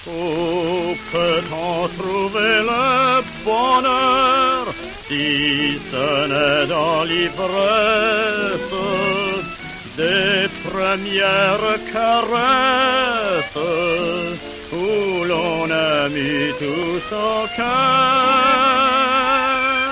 Où peut-on trouver le bonheur si ce n'est dans l'ivresse des premières caresses où l'on a mis tout son cœur?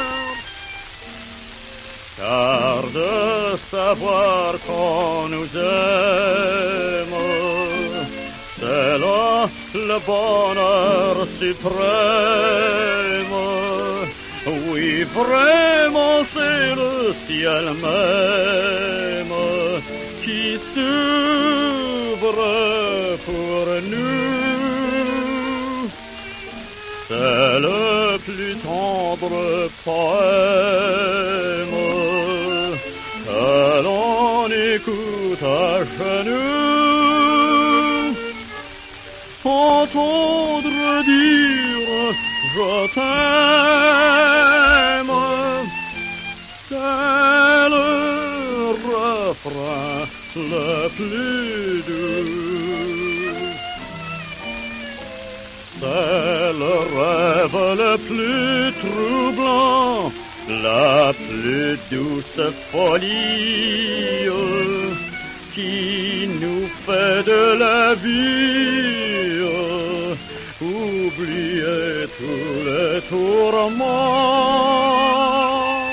Car de savoir qu'on nous aime, c'est là le bonheur suprême. Oui, vraiment, c'est le ciel même qui s'ouvre pour nous. C'est le plus tendre poème que l'on écoute à genoux. Entendre dire je t'aime, c'est le refrain le plus doux. C'est le rêve le plus troublant, la plus douce folie qui nous fait de la vie oublier tous les tourments.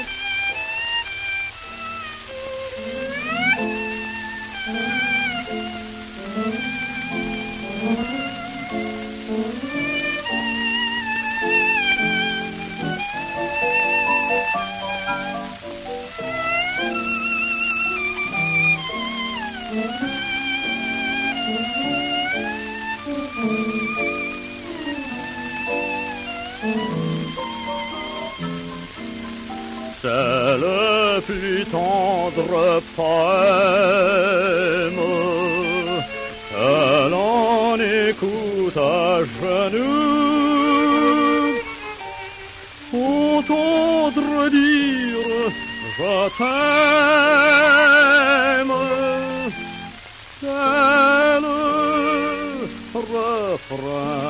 C'est le plus tendre poème que l'on écoute à genoux. Entendre dire je t'aime, c'est le refrain